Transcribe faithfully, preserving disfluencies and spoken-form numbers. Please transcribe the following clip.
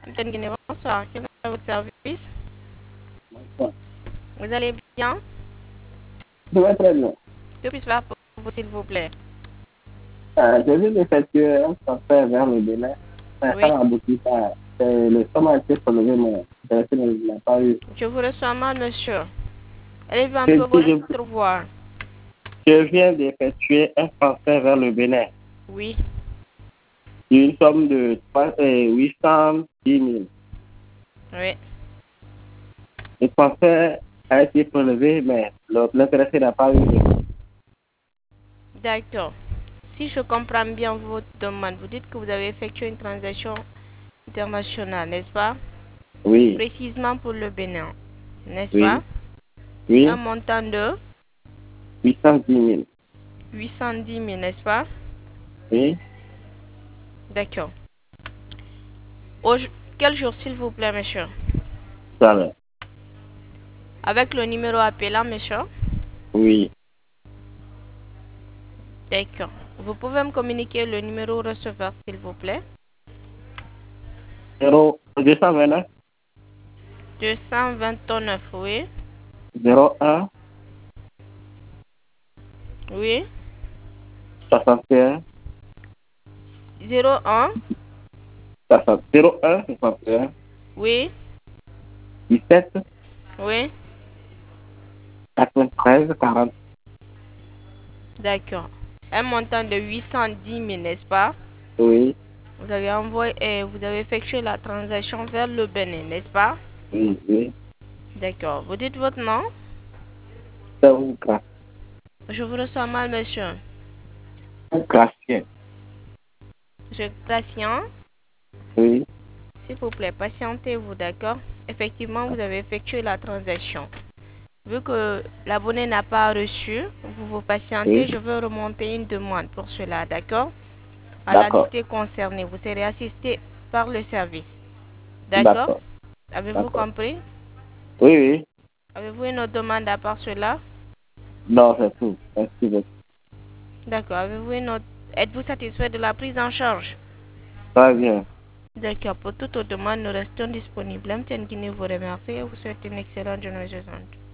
Bonsoir, quel est votre service? Ouais. Vous allez bien? Je vais très bien. Que puis-je faire pour vous, s'il vous plaît? Euh, je viens d'effectuer un transfert vers le Bénin. Enfin, ça Oui, n'aboutit pas. Euh, Le somme a été prélevé, mais personne ne l'a pas eu. je vous reçois mal, monsieur. Élevez un Je, peu je, votre voix. je viens d'effectuer un transfert vers le Bénin Oui, d'une somme de trois- euh, huit cent dix mille. oui. Le transfert a été prélevé, mais le- l'intéressé n'a pas eu de... D'accord. Si je comprends bien votre demande, vous dites que vous avez effectué une transaction internationale, n'est-ce pas? Oui, Précisément pour le Bénin, n'est-ce pas? oui, Un oui, montant de huit cent dix mille. huit cent dix mille, n'est-ce pas? Oui, D'accord. Au- Quel jour, s'il vous plaît, monsieur? ça va. Avec le numéro appelant, monsieur? Oui, D'accord. Vous pouvez me communiquer le numéro receveur, s'il vous plaît? zéro deux cent vingt-neuf deux cent vingt-neuf, oui. zéro un Oui. soixante et un zéro un, zéro un soixante et un oui. dix-sept Oui. quatre-vingt-treize quarante. D'accord. Un montant de huit cent dix mille, n'est-ce pas? Oui, Vous avez envoyé, et vous avez effectué la transaction vers le Bénin, n'est-ce pas? oui, oui. D'accord. Vous dites votre nom? C'est un gra- Je vous reçois mal, monsieur. un gracieux. Je patient. Oui, S'il vous plaît, patientez-vous, d'accord? Effectivement, vous avez effectué la transaction. Vu que l'abonné n'a pas reçu, vous vous patientez, oui. je veux remonter une demande pour cela, d'accord? À D'accord, l'entité concernée, vous serez assisté par le service. D'accord? d'accord, Avez-vous d'accord. compris? Oui, oui. Avez-vous une autre demande à part cela? Non, c'est tout. Merci beaucoup. D'accord. Avez-vous une autre... Êtes-vous satisfait de la prise en charge? Très bien. D'accord. Pour toute autre demande, nous restons disponibles. M T N Guinée vous remercie et vous souhaite une excellente journée.